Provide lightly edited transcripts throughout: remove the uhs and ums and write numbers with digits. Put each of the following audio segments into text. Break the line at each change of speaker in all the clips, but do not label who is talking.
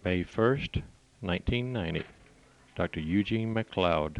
May 1st, 1990. Dr. Eugene McLeod.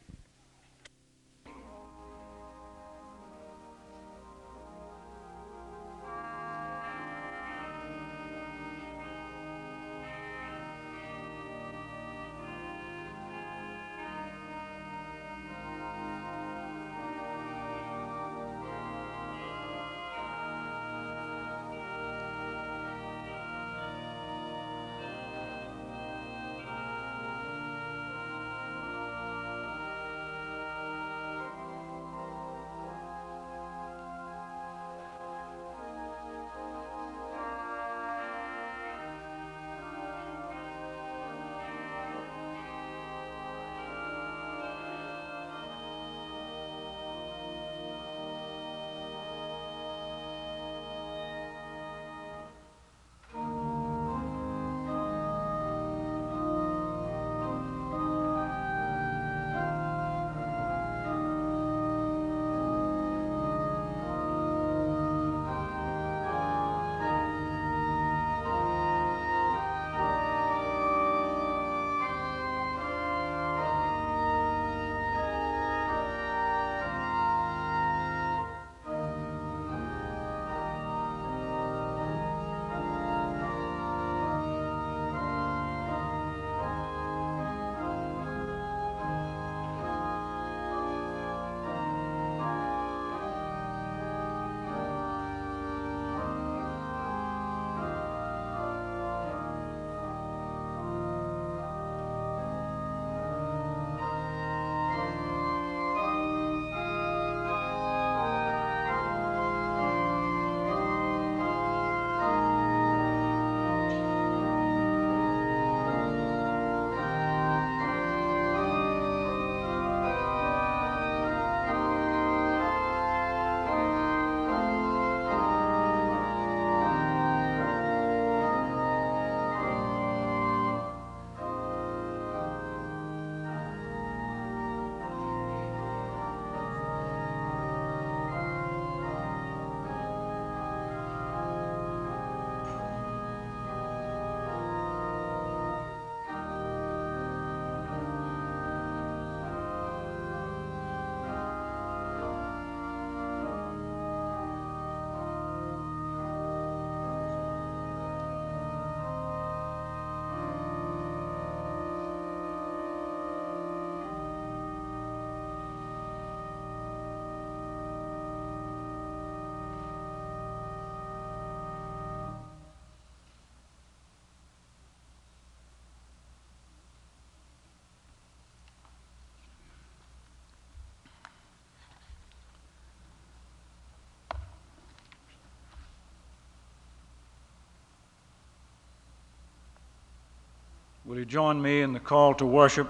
Will you join me in the call to worship,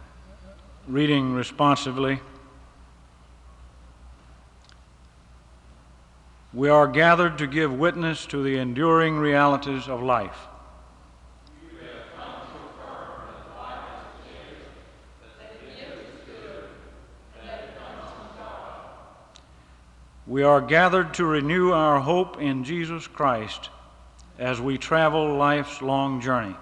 reading responsively? We are gathered to give witness to the enduring realities of life. We are gathered to renew our hope in Jesus Christ as we travel life's long journey.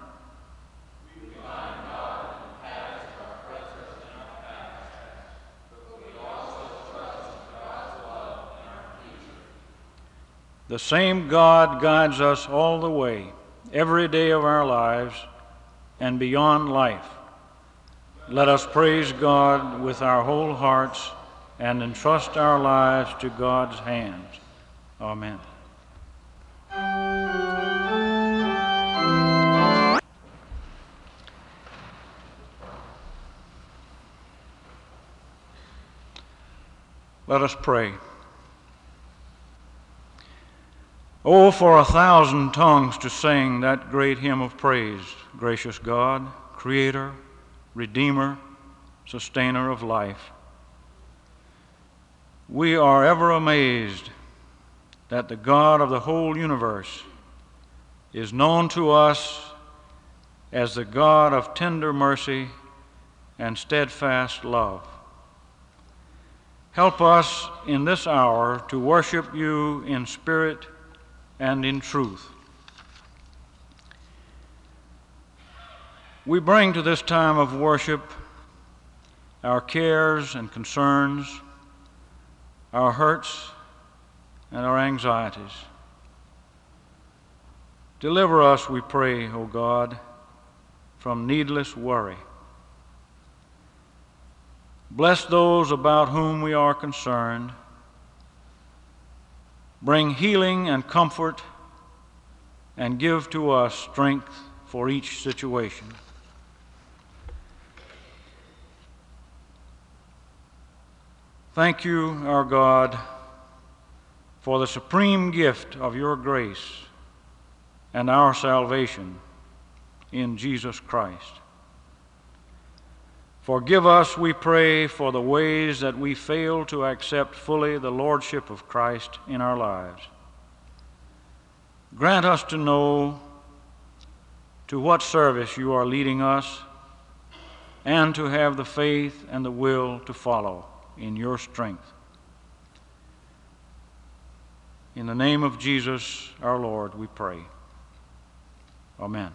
The same God guides us all the way, every day of our lives and beyond life. Let us praise God with our whole hearts and entrust our lives to God's hands. Amen. Let us pray. Oh, for 1,000 tongues to sing that great hymn of praise, gracious God, Creator, Redeemer, Sustainer of life. We are ever amazed that the God of the whole universe is known to us as the God of tender mercy and steadfast love. Help us in this hour to worship you in spirit and in truth. We bring to this time of worship our cares and concerns, our hurts and our anxieties. Deliver us, we pray, O God, from needless worry. Bless those about whom we are concerned. Bring healing and comfort, and give to us strength for each situation. Thank you, our God, for the supreme gift of your grace and our salvation in Jesus Christ. Forgive us, we pray, for the ways that we fail to accept fully the lordship of Christ in our lives. Grant us to know to what service you are leading us, and to have the faith and the will to follow in your strength. In the name of Jesus, our Lord, we pray. Amen.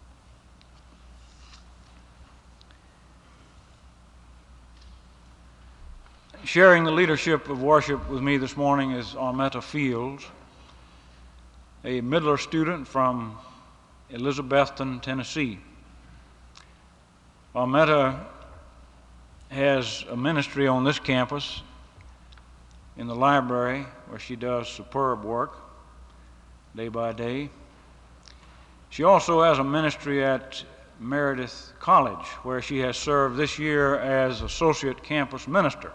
Sharing the leadership of worship with me this morning is Armetta Fields, a Midler student from Elizabethton, Tennessee. Armetta has a ministry on this campus in the library where she does superb work day by day. She also has a ministry at Meredith College where she has served this year as associate campus minister,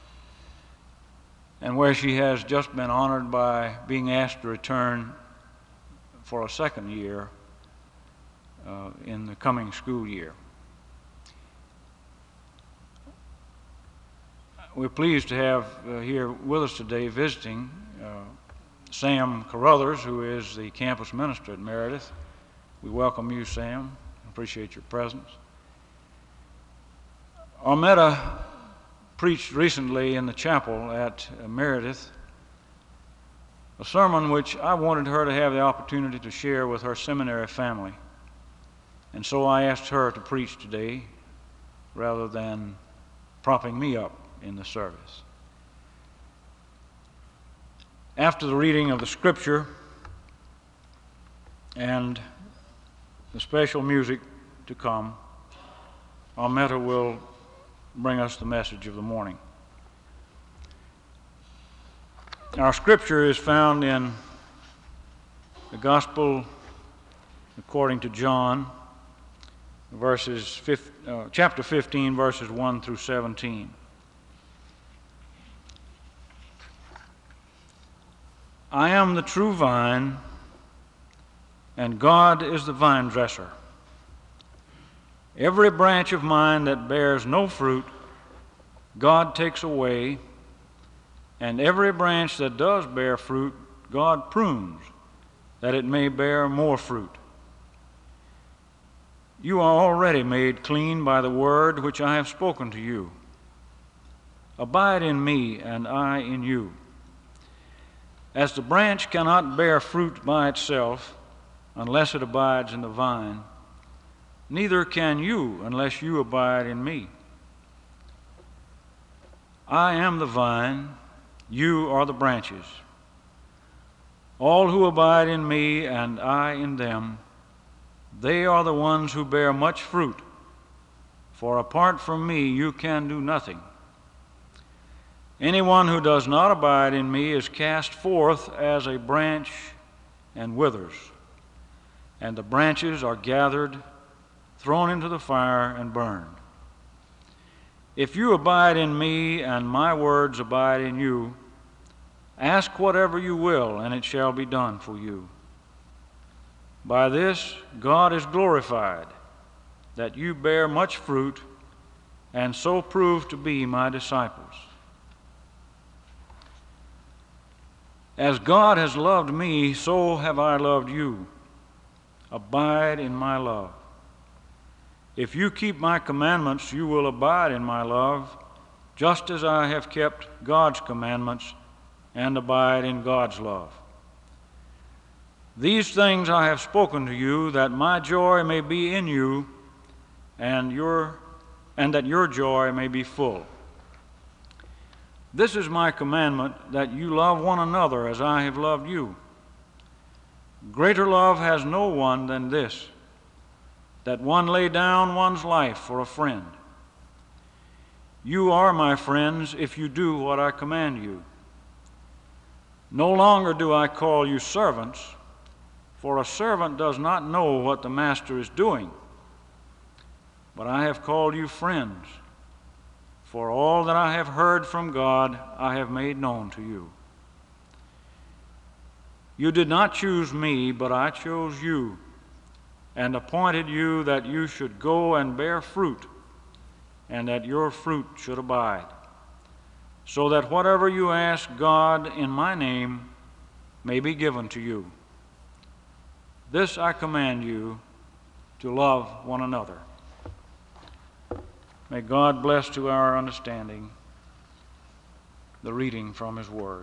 and where she has just been honored by being asked to return for a second year in the coming school year. We're pleased to have here with us today visiting Sam Carruthers, who is the campus minister at Meredith. We welcome you, Sam. Appreciate your presence. Armetta preached recently in the chapel at Meredith a sermon which I wanted her to have the opportunity to share with her seminary family. And so I asked her to preach today rather than propping me up in the service. After the reading of the scripture and the special music to come, Armetta will bring us the message of the morning. Our scripture is found in the Gospel according to John, chapter 15, verses 1 through 17. I am the true vine, and God is the vine dresser. Every branch of mine that bears no fruit, God takes away, and every branch that does bear fruit, God prunes, that it may bear more fruit. You are already made clean by the word which I have spoken to you. Abide in me, and I in you. As the branch cannot bear fruit by itself unless it abides in the vine, neither can you unless you abide in me. I am the vine, you are the branches. All who abide in me and I in them, they are the ones who bear much fruit, for apart from me you can do nothing. Anyone who does not abide in me is cast forth as a branch and withers, and the branches are gathered, thrown into the fire, and burned. If you abide in me and my words abide in you, ask whatever you will, and it shall be done for you. By this God is glorified, that you bear much fruit, and so prove to be my disciples. As God has loved me, so have I loved you. Abide in my love. If you keep my commandments, you will abide in my love, just as I have kept God's commandments and abide in God's love. These things I have spoken to you, that my joy may be in you, and that your joy may be full. This is my commandment, that you love one another as I have loved you. Greater love has no one than this, that one lay down one's life for a friend. You are my friends if you do what I command you. No longer do I call you servants, for a servant does not know what the master is doing. But I have called you friends, for all that I have heard from God I have made known to you. You did not choose me, but I chose you, and appointed you that you should go and bear fruit, and that your fruit should abide, so that whatever you ask God in my name may be given to you. This I command you, to love one another. May God bless to our understanding the reading from His Word.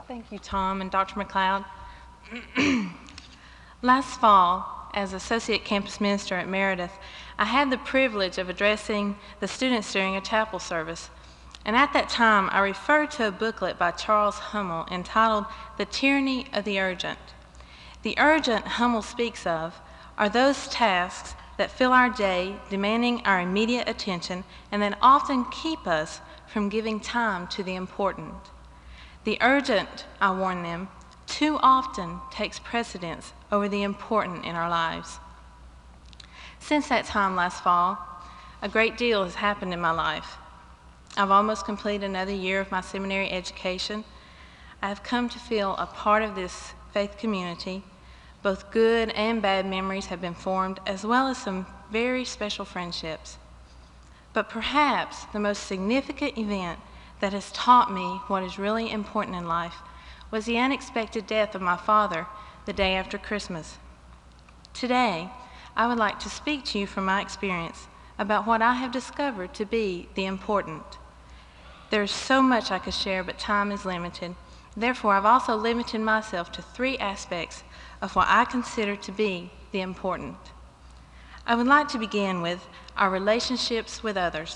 Thank you, Tom and Dr. McLeod. Last fall, as Associate Campus Minister at Meredith, I had the privilege of addressing the students during a chapel service. And at that time, I referred to a booklet by Charles Hummel entitled The Tyranny of the Urgent. The urgent Hummel speaks of are those tasks that fill our day, demanding our immediate attention, and that often keep us from giving time to the important. The urgent, I warn them, too often takes precedence over the important in our lives. Since that time last fall, a great deal has happened in my life. I've almost completed another year of my seminary education. I have come to feel a part of this faith community. Both good and bad memories have been formed, as well as some very special friendships. But perhaps the most significant event that has taught me what is really important in life was the unexpected death of my father the day after Christmas. Today, I would like to speak to you from my experience about what I have discovered to be the important. There is so much I could share, but time is limited. Therefore, I've also limited myself to 3 aspects of what I consider to be the important. I would like to begin with our relationships with others.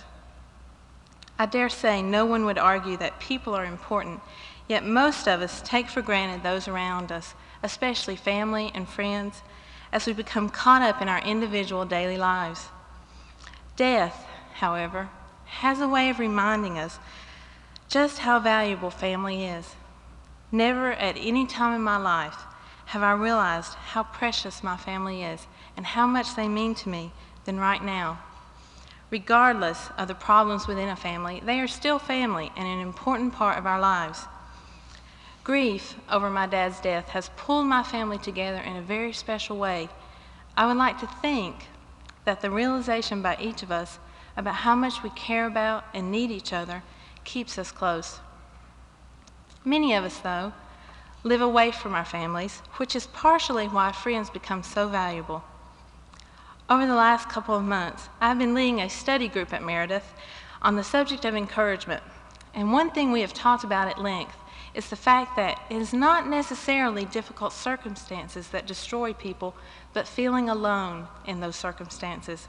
I dare say no one would argue that people are important, yet most of us take for granted those around us, especially family and friends, as we become caught up in our individual daily lives. Death, however, has a way of reminding us just how valuable family is. Never at any time in my life have I realized how precious my family is and how much they mean to me than right now. Regardless of the problems within a family, they are still family and an important part of our lives. Grief over my dad's death has pulled my family together in a very special way. I would like to think that the realization by each of us about how much we care about and need each other keeps us close. Many of us, though, live away from our families, which is partially why friends become so valuable. Over the last couple of months, I've been leading a study group at Meredith on the subject of encouragement. And one thing we have talked about at length is the fact that it is not necessarily difficult circumstances that destroy people, but feeling alone in those circumstances.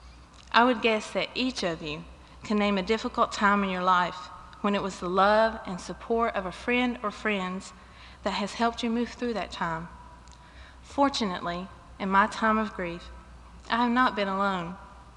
I would guess that each of you can name a difficult time in your life when it was the love and support of a friend or friends that has helped you move through that time. Fortunately, in my time of grief, I have not been alone.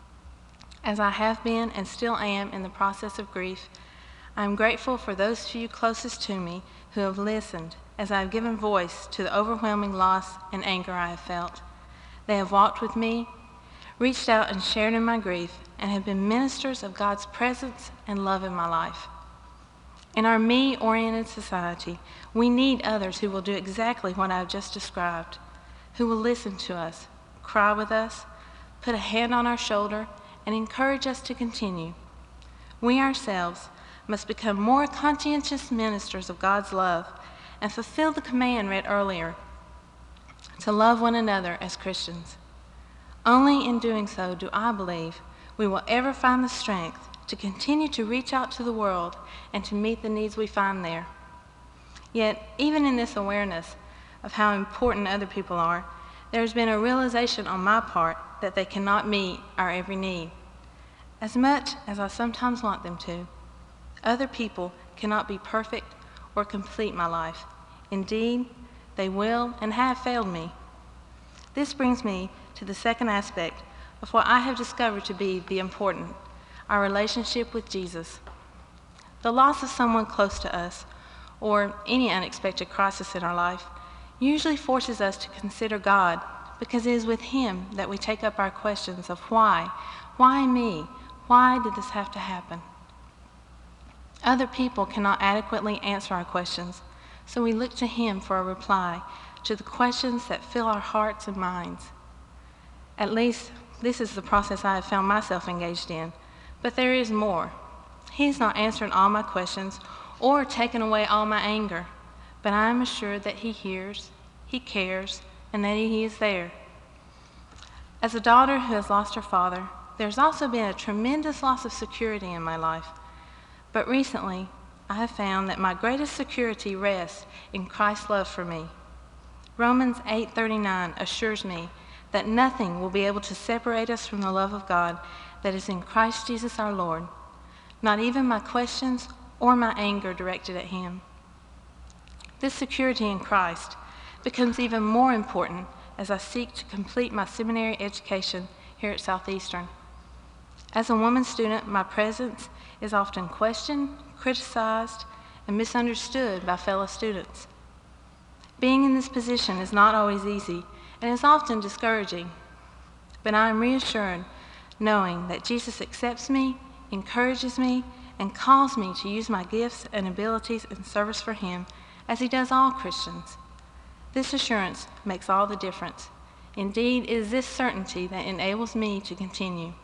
As I have been and still am in the process of grief, I am grateful for those few closest to me who have listened as I have given voice to the overwhelming loss and anger I have felt. They have walked with me, reached out and shared in my grief, and have been ministers of God's presence and love in my life. In our me-oriented society, we need others who will do exactly what I have just described, who will listen to us, cry with us, put a hand on our shoulder, and encourage us to continue. We ourselves must become more conscientious ministers of God's love and fulfill the command read earlier, to love one another as Christians. Only in doing so do I believe we will ever find the strength to continue to reach out to the world and to meet the needs we find there. Yet, even in this awareness of how important other people are, there has been a realization on my part that they cannot meet our every need. As much as I sometimes want them to, other people cannot be perfect or complete my life. Indeed, they will and have failed me. This brings me to the second aspect of what I have discovered to be the important, our relationship with Jesus. The loss of someone close to us, or any unexpected crisis in our life, usually forces us to consider God, because it is with Him that we take up our questions of why me? Why did this have to happen? Other people cannot adequately answer our questions, so we look to Him for a reply to the questions that fill our hearts and minds. At least, this is the process I have found myself engaged in, but there is more. He's not answering all my questions or taken away all my anger, but I am assured that He hears, He cares, and that He is there. As a daughter who has lost her father, there's also been a tremendous loss of security in my life. But recently, I have found that my greatest security rests in Christ's love for me. Romans 8:39 assures me that nothing will be able to separate us from the love of God that is in Christ Jesus our Lord, not even my questions or my anger directed at him. This security in Christ becomes even more important as I seek to complete my seminary education here at Southeastern. As a woman student, my presence is often questioned, criticized, and misunderstood by fellow students. Being in this position is not always easy and is often discouraging, but I am reassured knowing that Jesus accepts me, encourages me, and calls me to use my gifts and abilities in service for him as he does all Christians. This assurance makes all the difference. Indeed, it is this certainty that enables me to continue.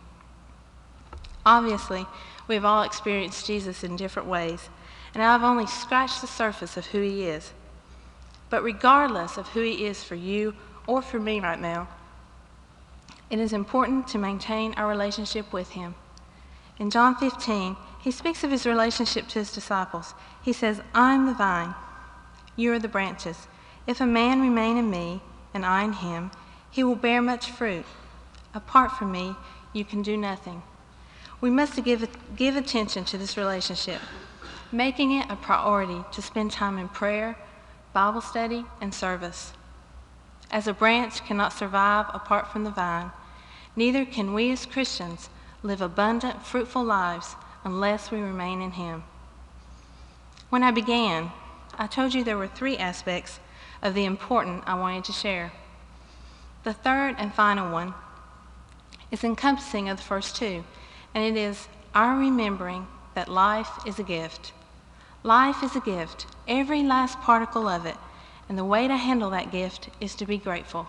Obviously, we have all experienced Jesus in different ways, and I've only scratched the surface of who he is. But regardless of who he is for you or for me right now, it is important to maintain our relationship with him. In John 15, he speaks of his relationship to his disciples. He says, "I'm the vine, you are the branches. If a man remain in me, and I in him, he will bear much fruit. Apart from me, you can do nothing." We must give attention to this relationship, making it a priority to spend time in prayer, Bible study, and service. As a branch cannot survive apart from the vine, neither can we as Christians live abundant, fruitful lives unless we remain in him. When I began, I told you there were 3 aspects of the important I wanted to share. The third and final one is encompassing of the first 2, and it is our remembering that life is a gift. Life is a gift, every last particle of it, and the way to handle that gift is to be grateful.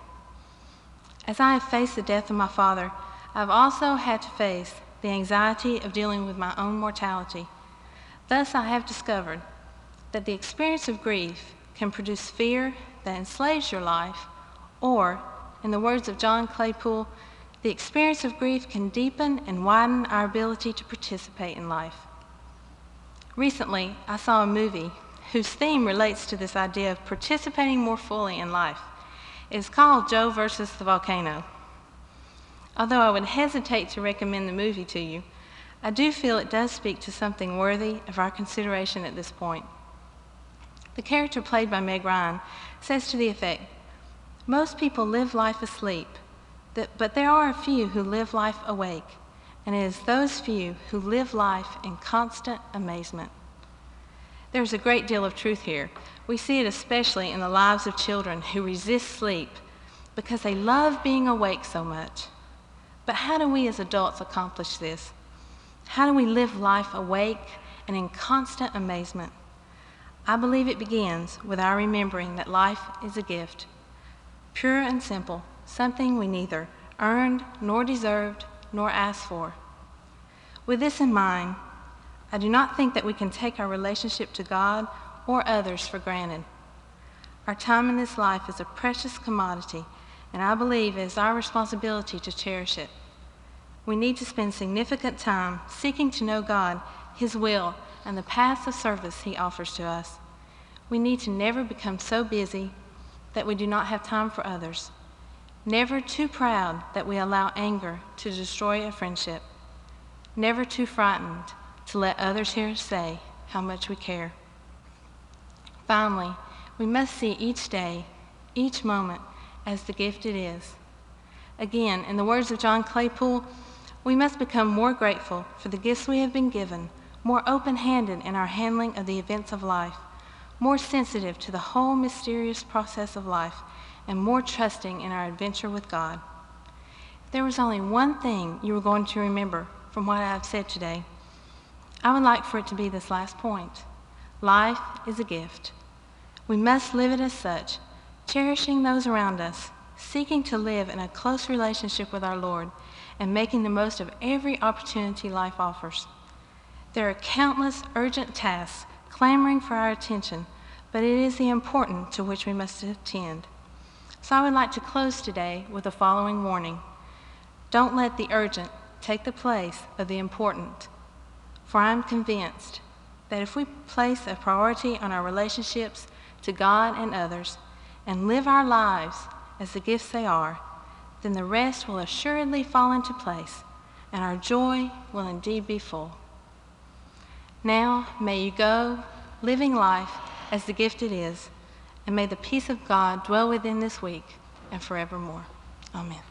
As I have faced the death of my father, I've also had to face the anxiety of dealing with my own mortality. Thus, I have discovered that the experience of grief can produce fear that enslaves your life, or, in the words of John Claypool, the experience of grief can deepen and widen our ability to participate in life. Recently, I saw a movie whose theme relates to this idea of participating more fully in life. It is called Joe versus the Volcano. Although I would hesitate to recommend the movie to you, I do feel it does speak to something worthy of our consideration at this point. The character played by Meg Ryan says to the effect, "Most people live life asleep, but there are a few who live life awake, and it is those few who live life in constant amazement." There's a great deal of truth here. We see it especially in the lives of children who resist sleep because they love being awake so much. But how do we as adults accomplish this? How do we live life awake and in constant amazement? I believe it begins with our remembering that life is a gift, pure and simple, something we neither earned nor deserved nor asked for. With this in mind, I do not think that we can take our relationship to God or others for granted. Our time in this life is a precious commodity, and I believe it is our responsibility to cherish it. We need to spend significant time seeking to know God, his will, and the paths of service he offers to us. We need to never become so busy that we do not have time for others, never too proud that we allow anger to destroy a friendship, never too frightened to let others hear us say how much we care. Finally, we must see each day, each moment, as the gift it is. Again, in the words of John Claypool, we must become more grateful for the gifts we have been given, more open-handed in our handling of the events of life, more sensitive to the whole mysterious process of life, and more trusting in our adventure with God. If there was only one thing you were going to remember from what I have said today, I would like for it to be this last point. Life is a gift. We must live it as such, cherishing those around us, seeking to live in a close relationship with our Lord, and making the most of every opportunity life offers. There are countless urgent tasks clamoring for our attention, but it is the important to which we must attend. So I would like to close today with the following warning. Don't let the urgent take the place of the important, for I am convinced that if we place a priority on our relationships to God and others and live our lives as the gifts they are, then the rest will assuredly fall into place and our joy will indeed be full. Now, may you go living life as the gift it is, and may the peace of God dwell within this week and forevermore. Amen.